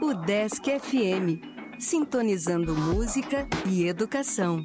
O Desk FM, sintonizando música e educação.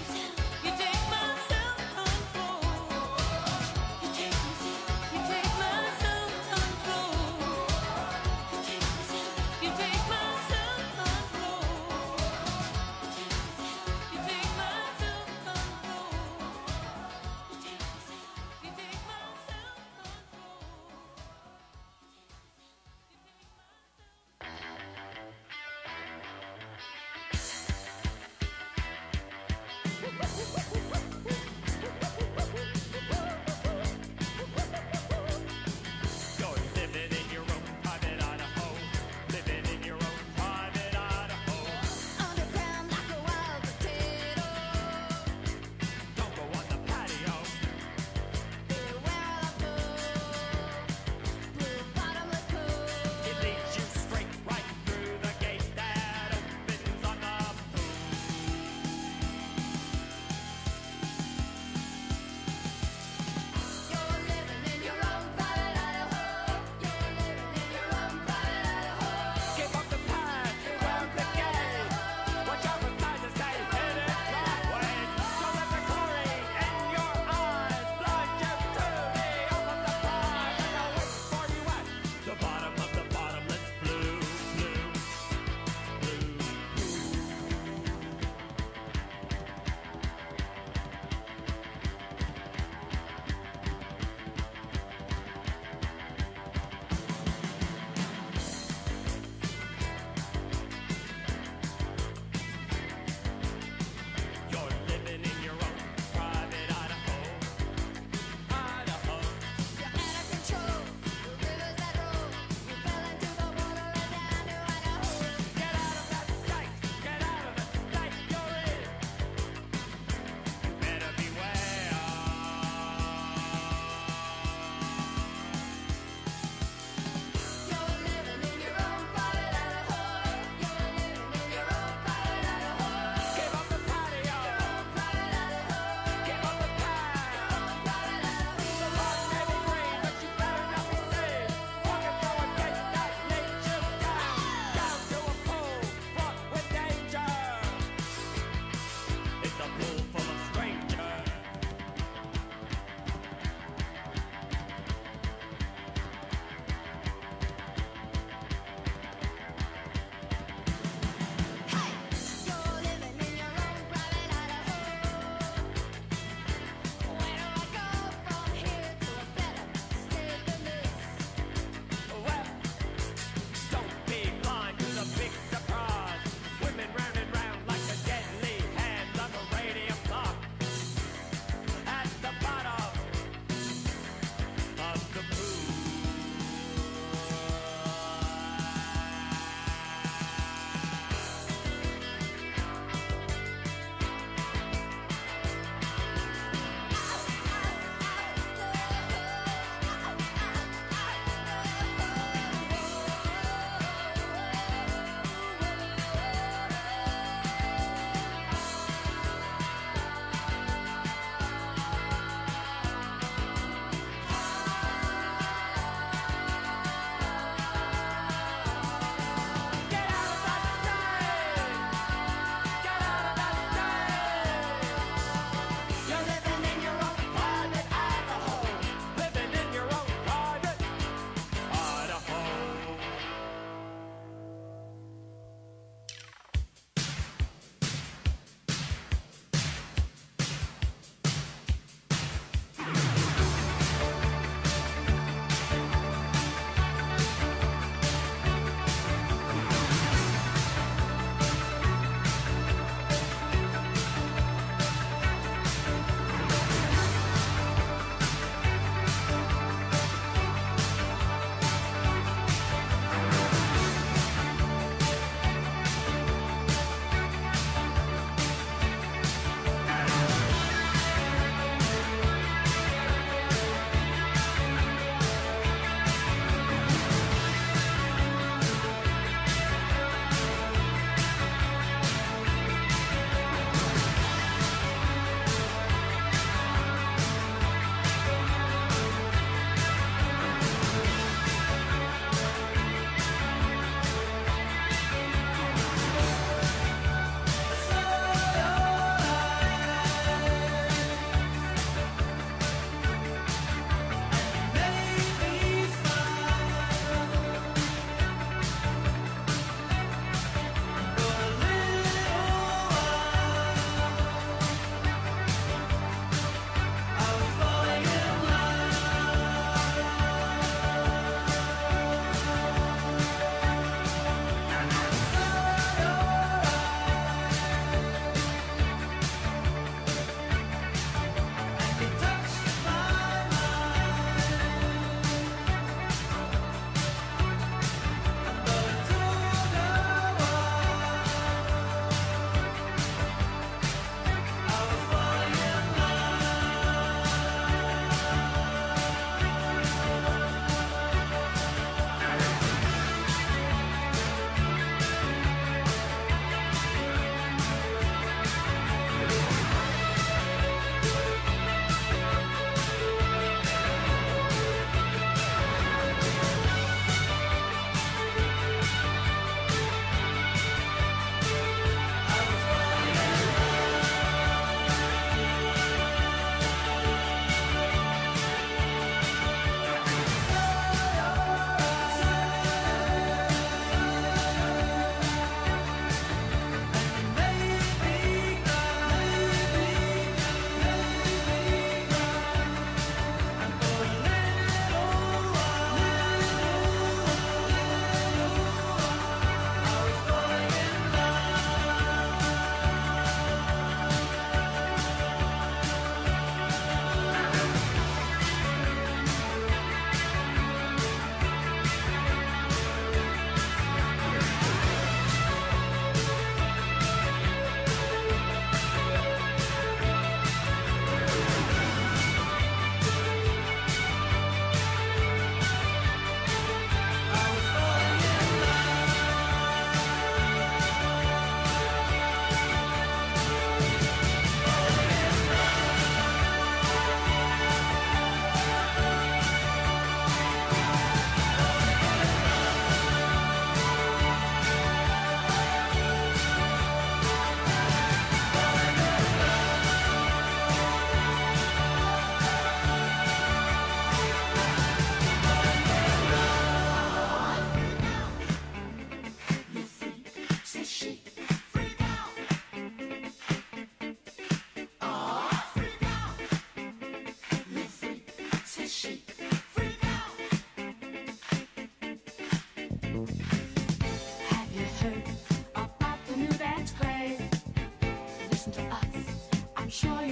You take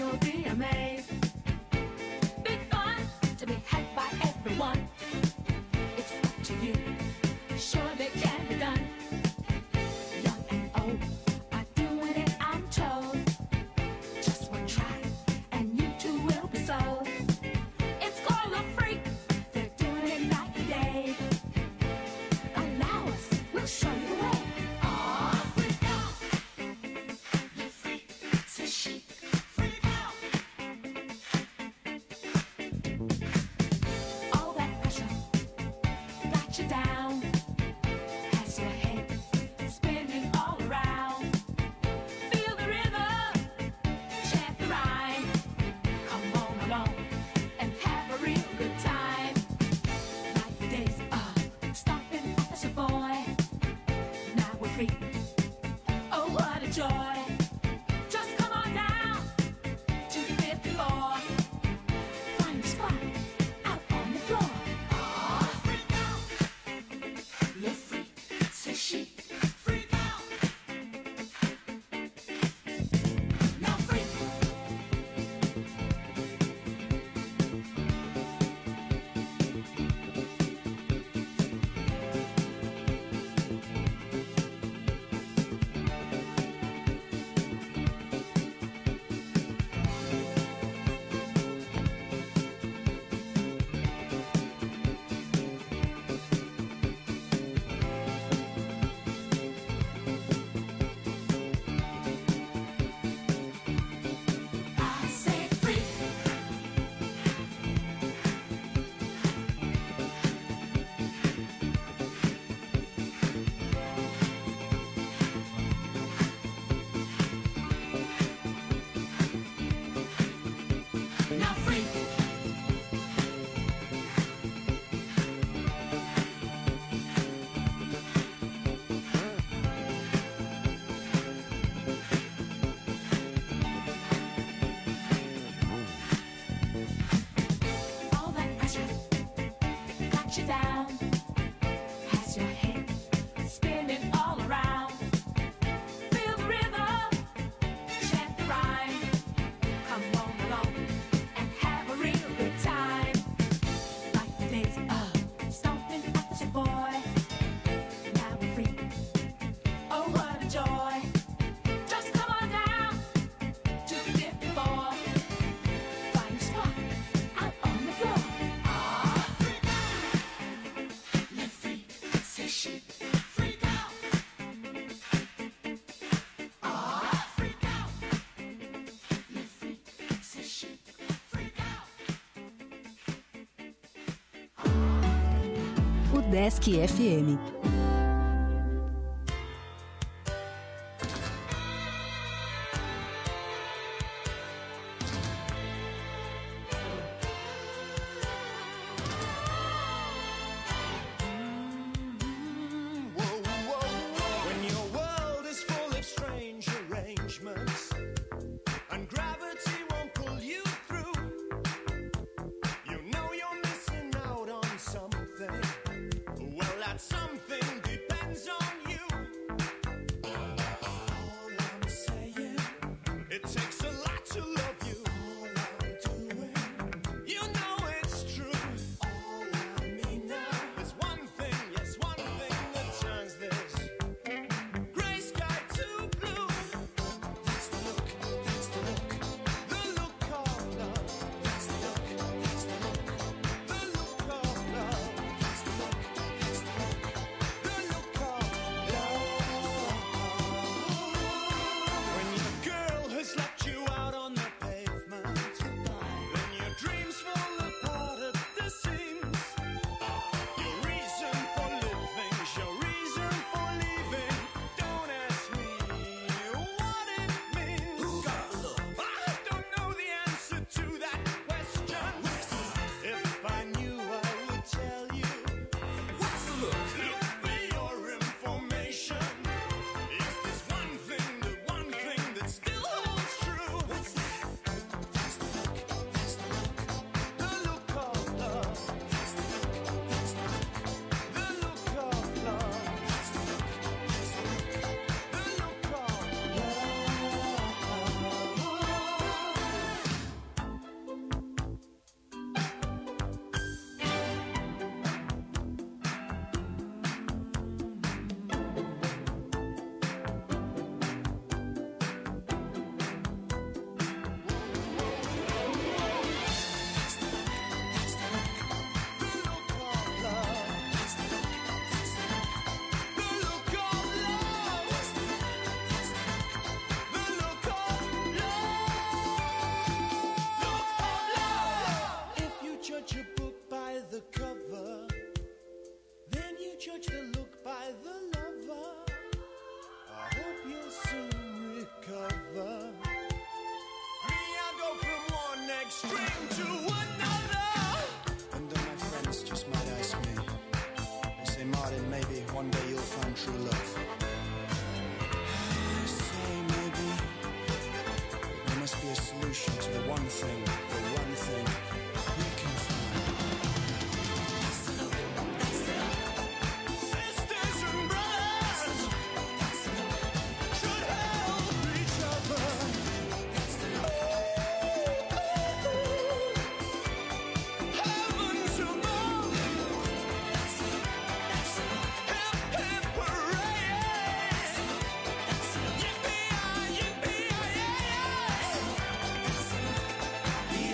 You'll be amazed. Big fun to be had by everyone. It's up to you. Surely can be done. Young and old are doing it, I'm told. Just one try and you too will be sold. It's called a freak. They're doing it night and day. Allow us, we'll show you the way. Oh, freak out. You freak, say she. Freak out. All that pressure got you down. Has your head spinning all around. Feel the rhythm, chant the rhyme. Come on along and have a real good time. Like the days of stomping as a boy. Now we're free. Oh, what a joy. Just come on down to the 5th floor. Find a spot out on the floor. Oh, freak out. You're free, say she. Freak out. Now freak. I say freak. Now freak. All that pressure got you down. Has your head spinning all around. Feel the rhythm, chant the rhyme. Come on along and have a real good time. Like the days of stomping as a boy. Now we're free. Oh, what a joy. Just come on down to the 5th floor. Find a spot out on the floor. Ah, freak out. You're free, say she. Freak out. Ah, freak out. You're free, say she. Freak out. O Desk FM. When your world is full of strange arrangements and gravity won't pull you through, you know you're missing out on something. Well, that something scream to one another. And then my friends just might ask me, they say, Martin, maybe one day you'll find true love. I say maybe there must be a solution to the one thing we can find. Sisters and brothers should help each other. Heavens above, hip hip hooray! Yippee-yi-yi-yi-yi! The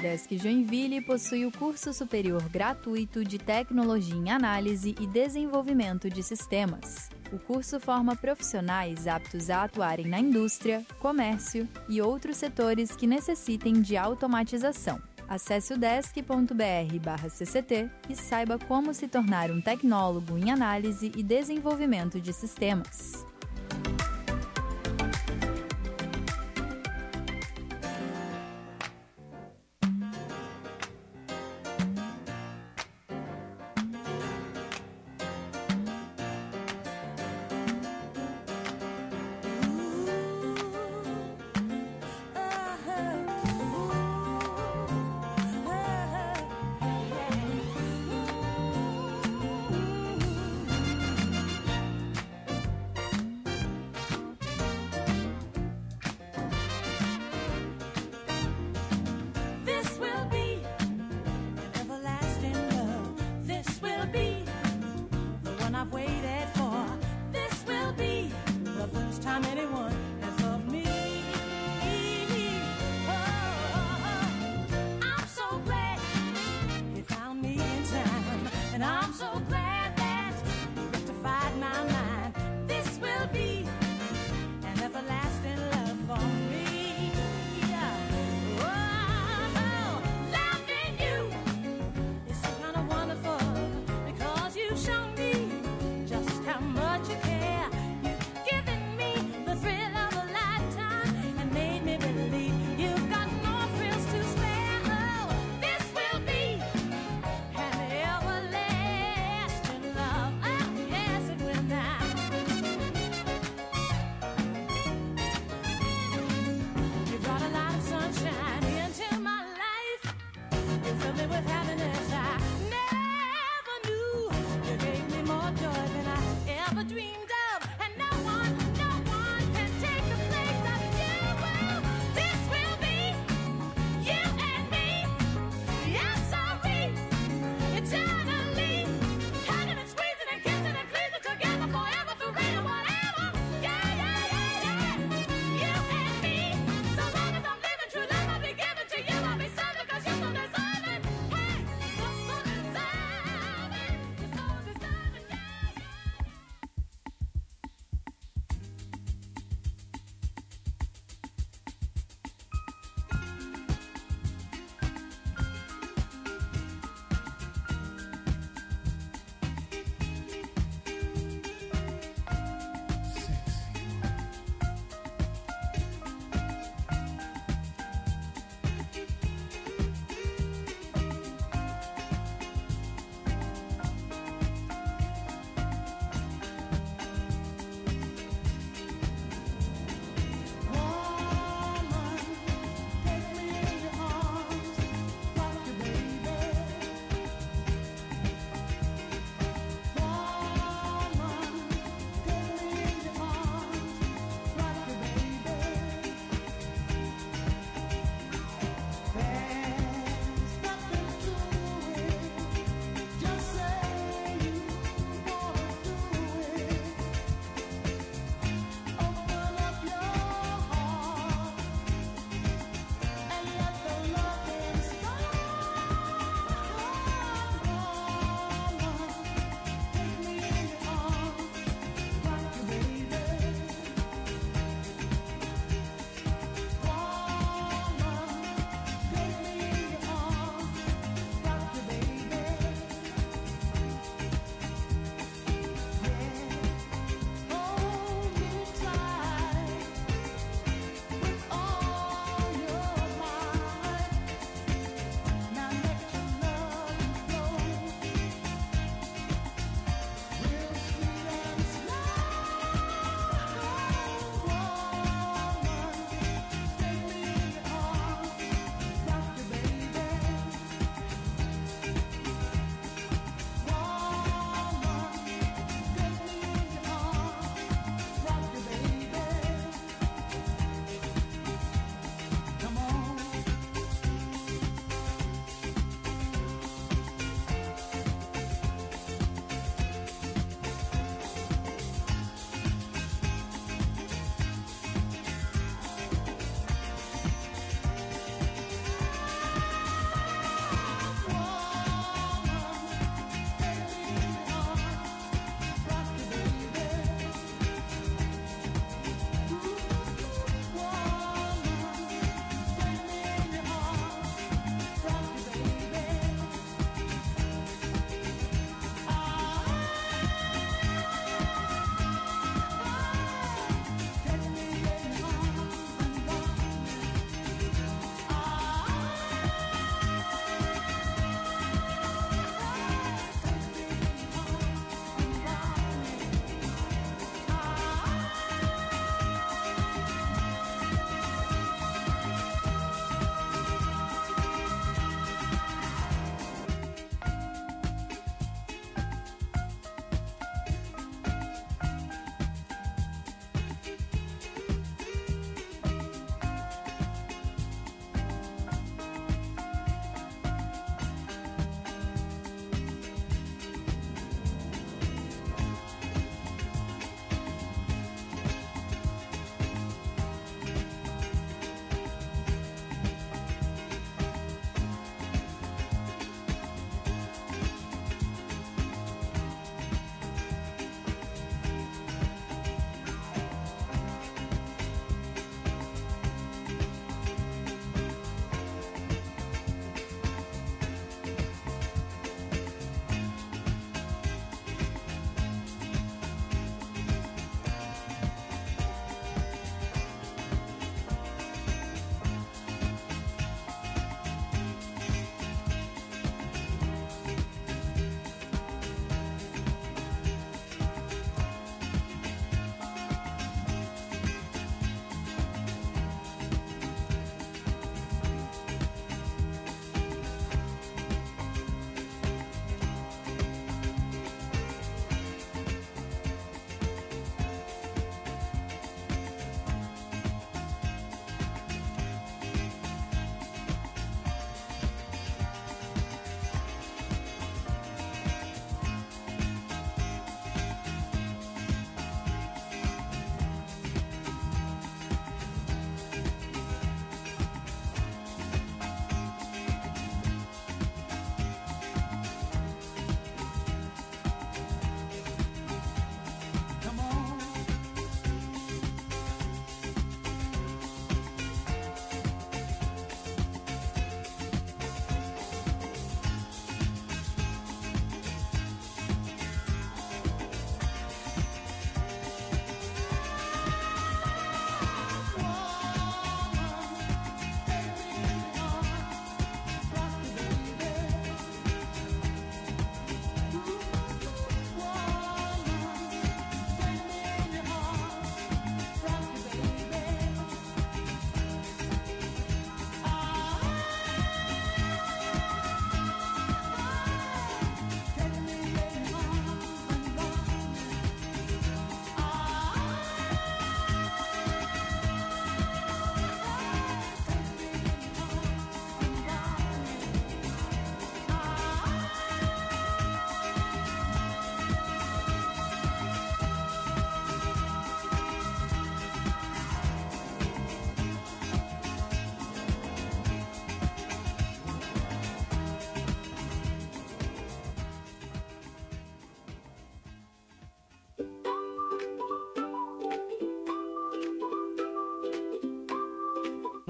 Udesc Joinville possui o curso superior gratuito de Tecnologia em Análise e Desenvolvimento de Sistemas. O curso forma profissionais aptos a atuarem na indústria, comércio e outros setores que necessitem de automatização. Acesse udesc.br/cct e saiba como se tornar um tecnólogo em análise e desenvolvimento de sistemas.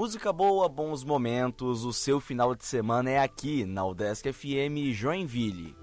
Música boa, bons momentos, o seu final de semana é aqui na Udesc FM Joinville.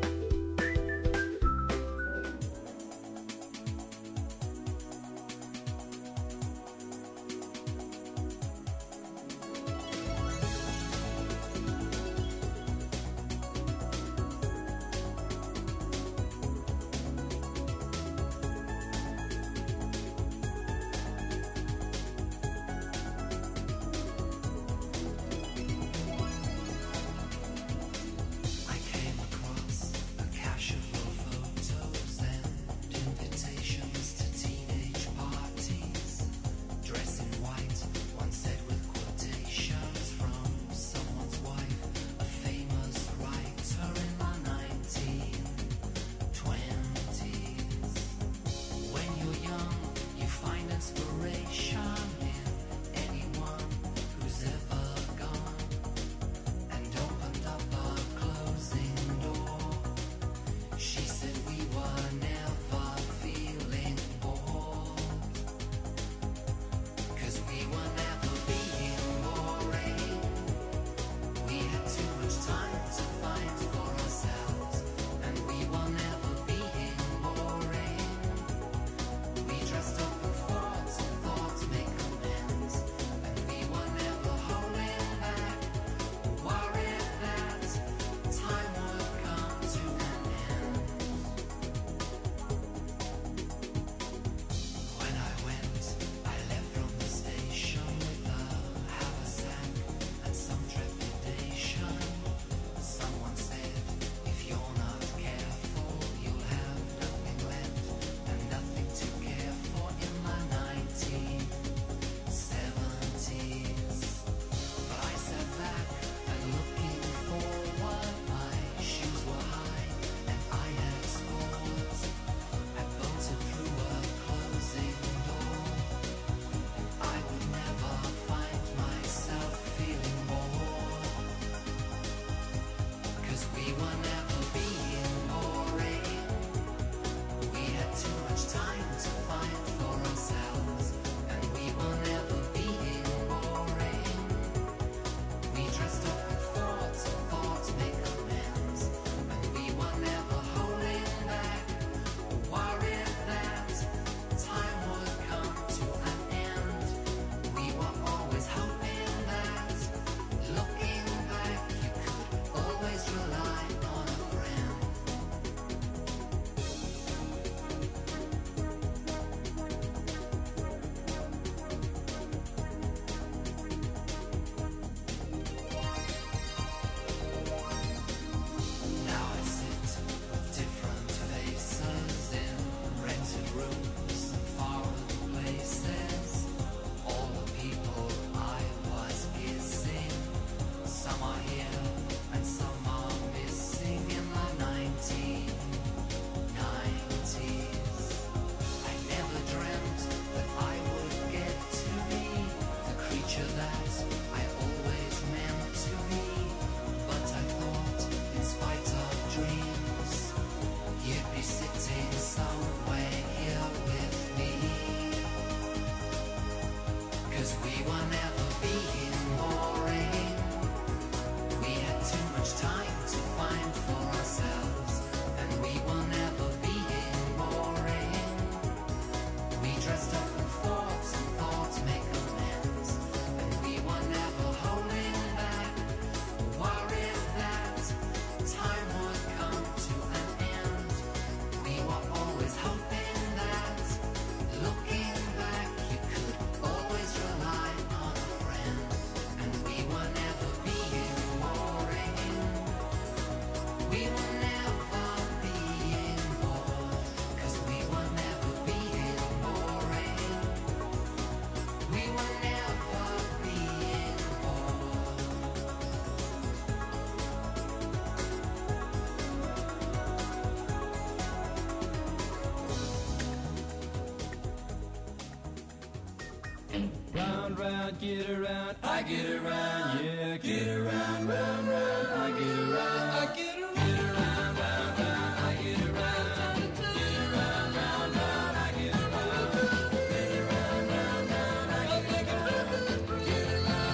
Round, round, get around, I get around, yeah, get around, round, round, I get around, I get around, get around, round, round, I get around, get around, round, round, I get around, get around, round, round, I get around, get around,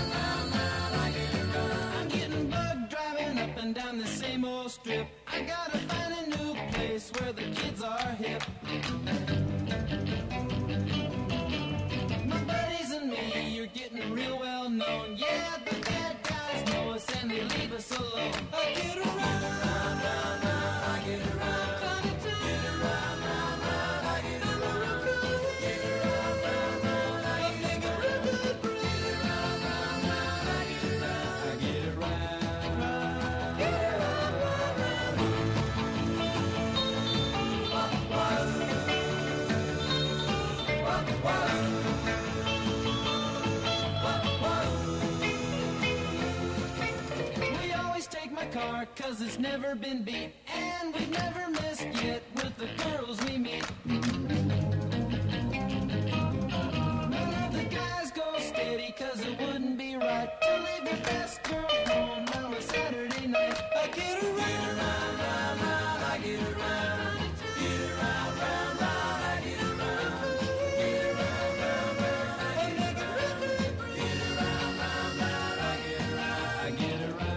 same old strip. I gotta find a new place where the kids are hip. My buddies and me, you're getting real well known. Yeah, the bad guys know us and they leave us alone. I get around, round, round, round. I get around. Get around, round, round. I get around. Get around, round, round. I make a real good break. Get around, round, round. I get around. I get around, round. Get around, round, round. We always take my car, cause it's never been beat. And we've never missed yet with the girls we meet. None of the guys go steady, cause it wouldn't be right to leave your best girl home on a Saturday night. I get around, round, round, round. I get around. Get around, round, round. I get around. Get around, round, round. I make a real good break. Get around, round, round. I get around. I get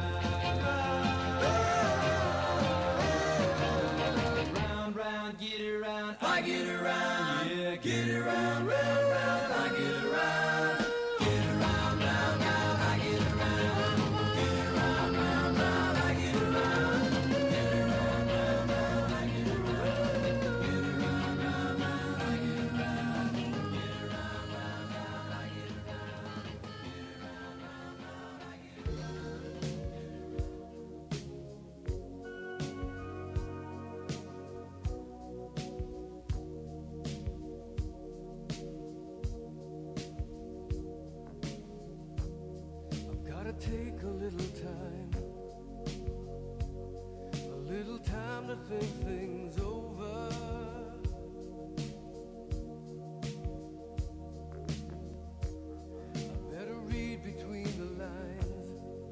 around. Round, round, get around. I get around. Yeah, get around, round, round. I get around. Get around, round, round. I get around. Get around, round, round. I get around. Get around, round, round. I get around. Get around, round, round. I get around. Get around, round, round. I get around. Get around, round, round. I get around. I've gotta take a little time to think things over. I better read between the lines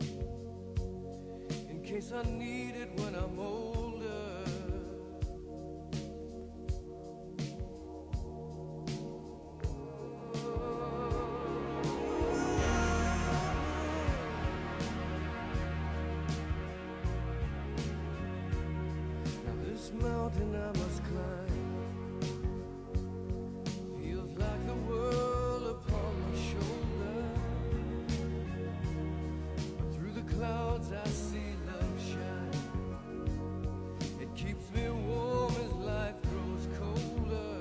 in case I need it when I'm older. Now this mountain I must climb feels like the world upon my shoulder. Through the clouds I see love shine. It keeps me warm as life grows colder.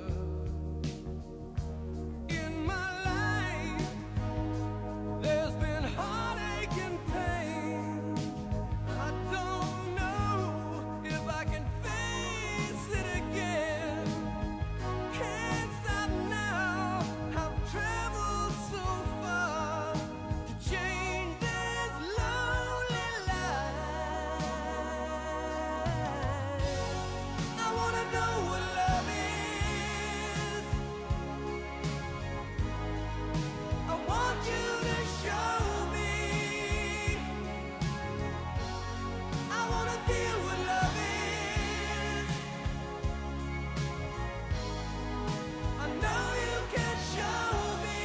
In my life there's been heartache and pain. I don't know if I can face it again. Can't stop now. I've traveled so far to change this lonely life. I wanna know what love is. I want you to show me. I wanna feel what love is. I know you can show me.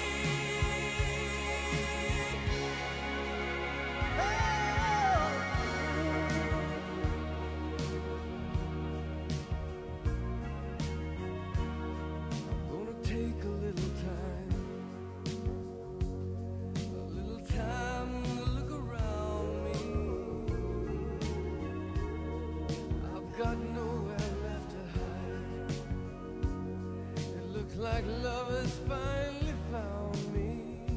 I'm gonna take a little time to look around me. I've got nowhere left to hide. It looks like love has finally found me.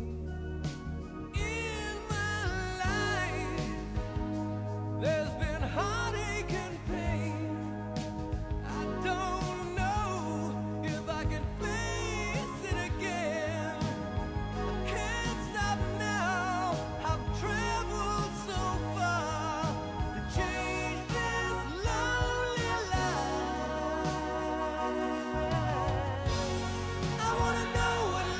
In my life, there's been heartache and pain. I don't know if I can face it again. I can't stop now. I've traveled so far to change this lonely life. I wanna know what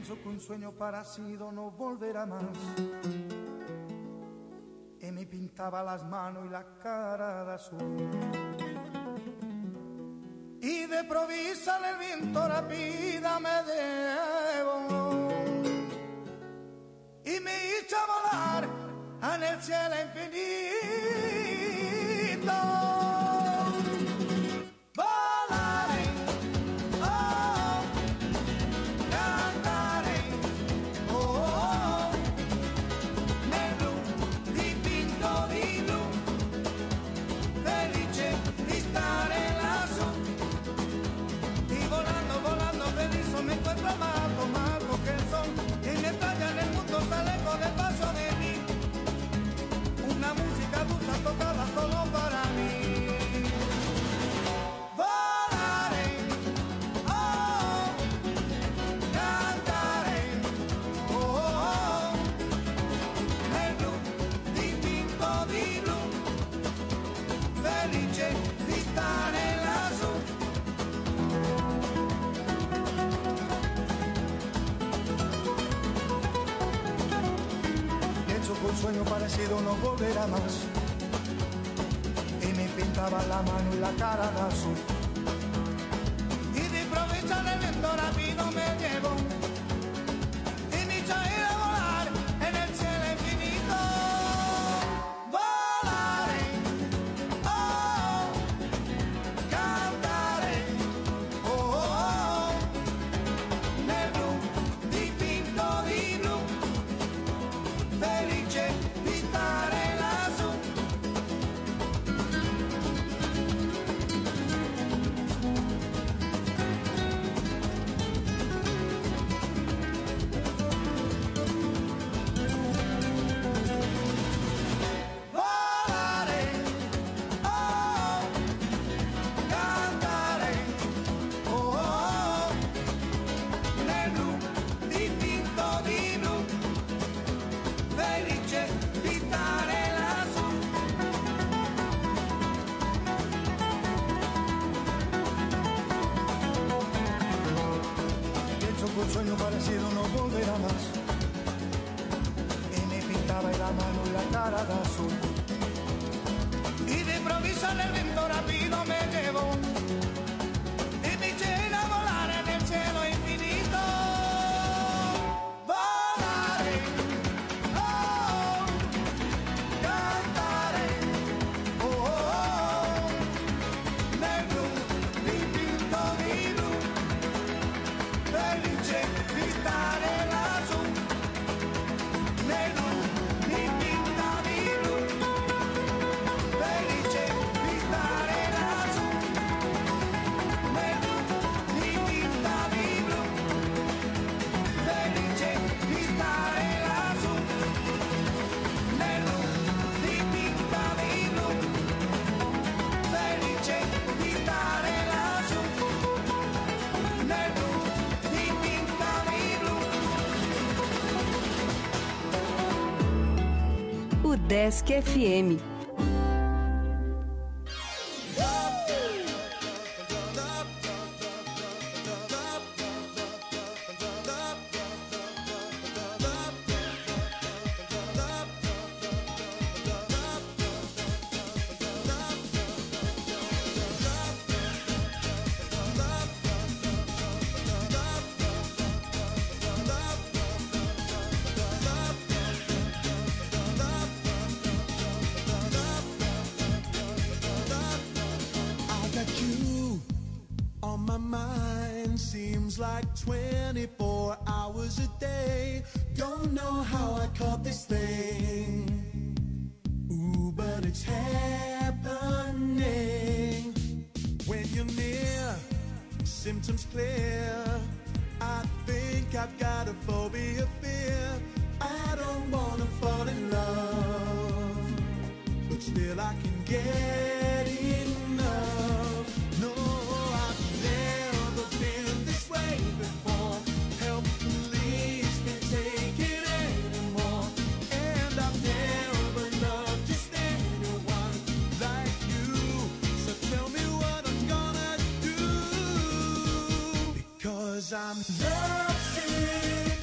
Pienso que un sueño parecido no volverá más. Y me pintaba las manos y la cara de azul. Y de provisa el viento rápida me llevó y me hizo volar en el cielo infinito. Volaré, oh, cantaré, oh, nel blu dipinto di blu, felice di stare lassù. Y volando, volando feliz me encuentro amado, amado que el sol que me talla en el mundo sale con el paso de mí. Una música dulce tocada solo para mí. Volaré, oh, cantaré, oh, nel blu dipinto di blu, felice di stare lassù. Un sueño parecido no volverá más. Y me pintaba la mano y la cara de azul. Y de improviso el viento rápido me llevó y me hizo ir a volar en el cielo infinito. Volaré, oh, cantaré, oh, nel blu dipinto di blu, felice di stare lassù. Volare, oh, cantare, oh, nel blu dipinto di blu, felice di stare lassù. Pienso que un sueño parecido no volverá más. Y me pintaba la mano y la cara de azul. Y de improviso el viento rápido me llevó y me hizo ir a volar en el cielo infinito. Volaré, oh, cantaré, oh, nel blu dipinto di blu, felice di stare lassù. Nel blu dipinto di blu, felice di stare lassù. Nel blu dipinto di blu, felice di stare lassù. Nel blu dipinto di blu, felice di stare lassù. Nel blu dipinto di blu. O Desk FM. I got you on my mind. Seems like 24 hours a day. Don't know how I caught this thing. Ooh, but it's happening. When you're near, symptoms clear. I think I've got a phobia, fear. I don't wanna fall in love, but still I can get enough. No, I've never been this way before. Help, please, can't take it anymore. And I've never loved just anyone like you. So tell me what I'm gonna do, because I'm lovesick.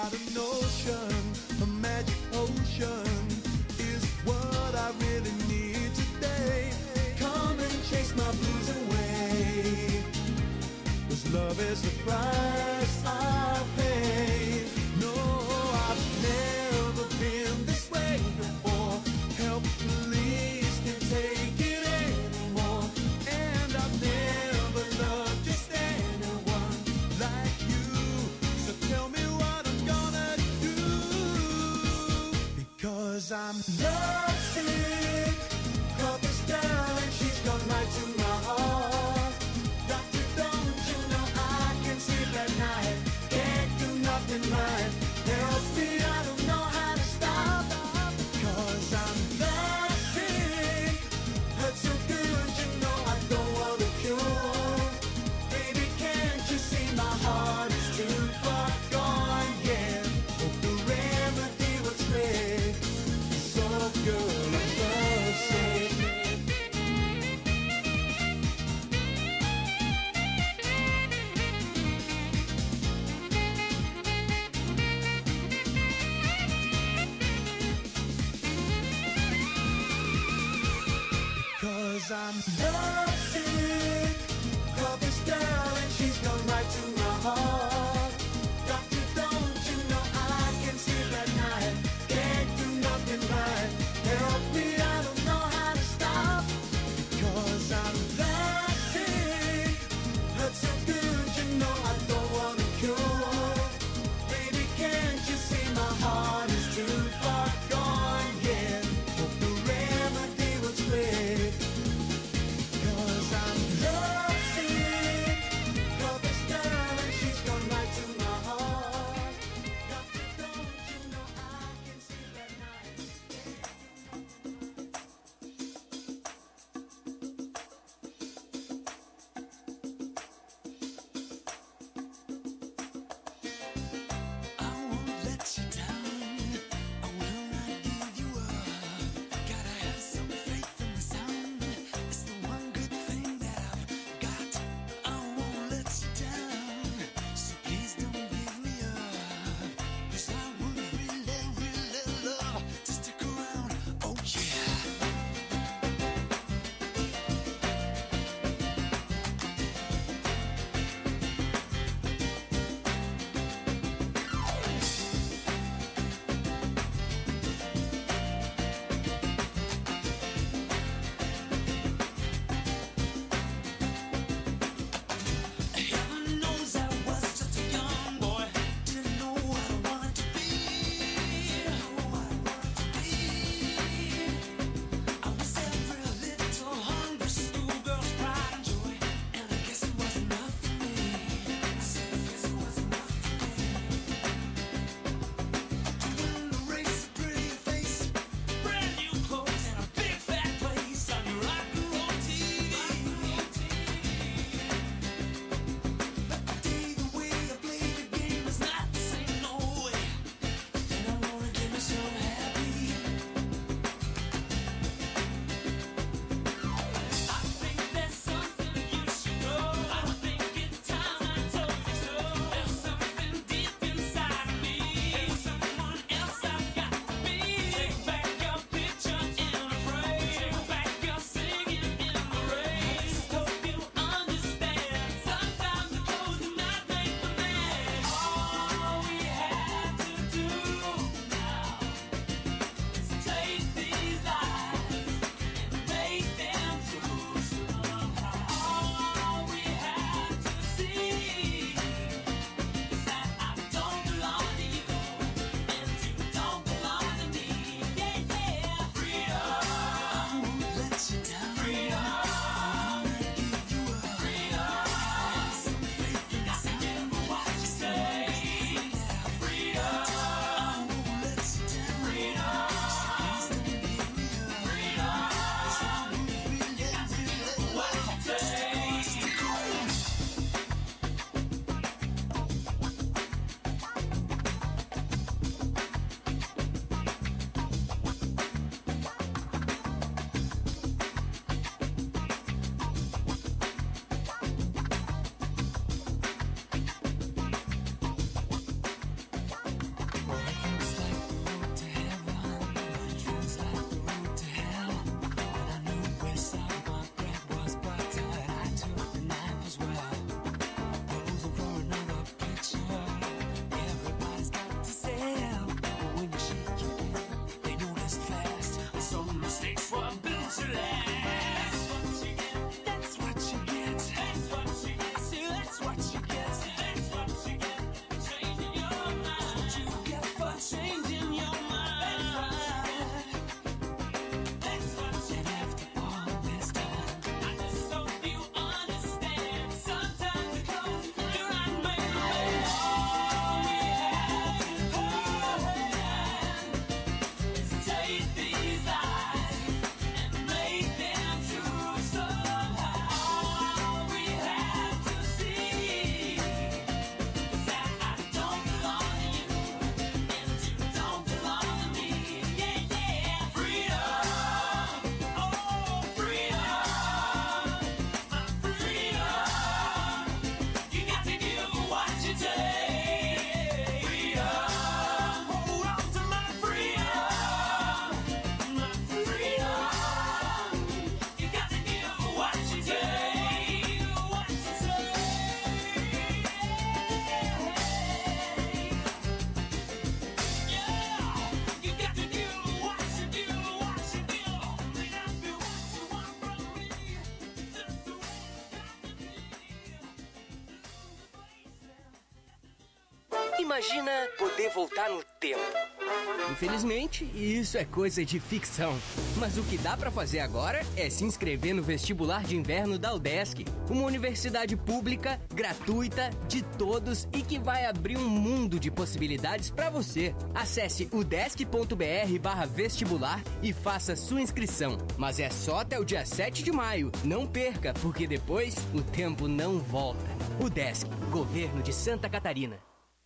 got a notion, a magic potion is what I really need today. Come and chase my blues away. 'Cause love is the price I pay. No, I've never been this way before. Help, please, can take it anymore. And I've never loved just anyone like you. So tell me what I'm gonna do. Because I'm lovesick. Caught this down and she's gone right to my heart. Doctor, don't you know I can sleep at night? Can't do nothing right. Help me, I don't know how to stop. 'Cause I'm lovesick. Hurts so good, you know I don't want a cure. Baby, can't you see my heart is too far gone? Yeah, hope the remedy was made. So good, I'm lovesick. Imagina poder voltar no tempo. Infelizmente, isso é coisa de ficção. Mas o que dá pra fazer agora é se inscrever no vestibular de inverno da UDESC, uma universidade pública, gratuita, de todos e que vai abrir um mundo de possibilidades pra você. Acesse udesc.br/vestibular e faça sua inscrição. Mas é só até o dia 7 de maio. Não perca, porque depois o tempo não volta. UDESC, Governo de Santa Catarina.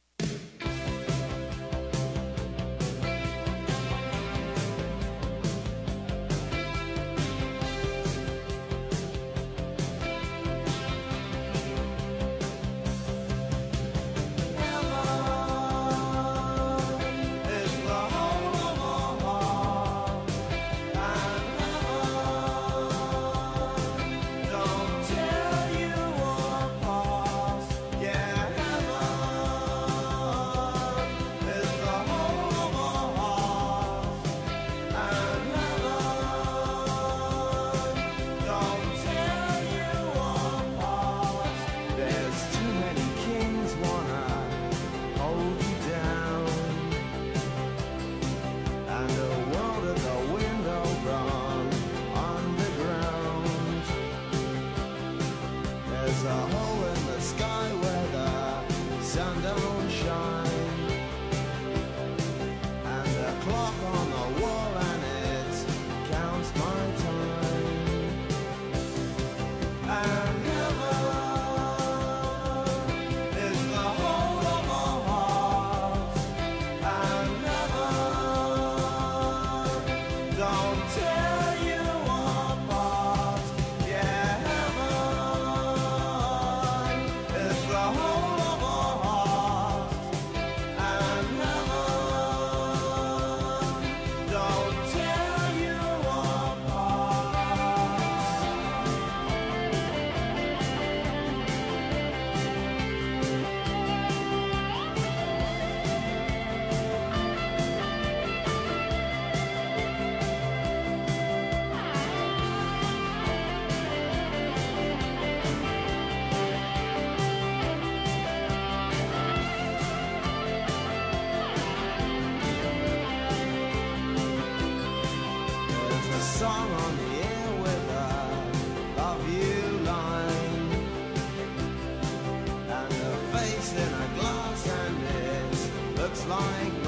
Song on the air with a love you line, and a face in a glass, and it looks like